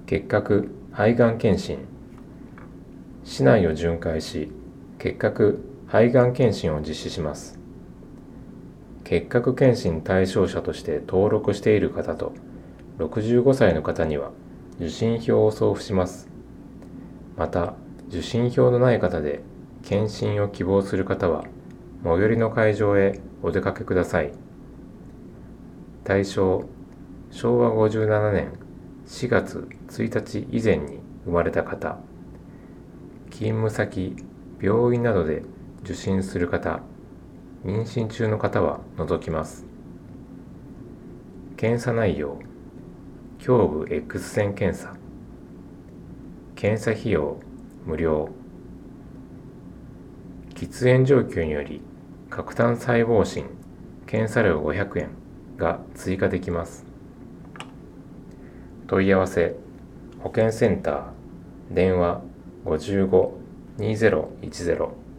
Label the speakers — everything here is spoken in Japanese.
Speaker 1: 結核肺がん検診。市内を巡回し、結核肺がん検診を実施します。結核検診対象者として登録している方と65歳の方には受診票を送付します。また、受診票のない方で検診を希望する方は、最寄りの会場へお出かけください。対象、昭和57年4月1日以前に生まれた方、勤務先、病院などで受診する方、妊娠中の方は除きます。検査内容、胸部 X 線検査。検査費用、無料。喫煙状況により、角炭細胞診、検査料500円が追加できます。問い合わせ、保健センター、電話55-2010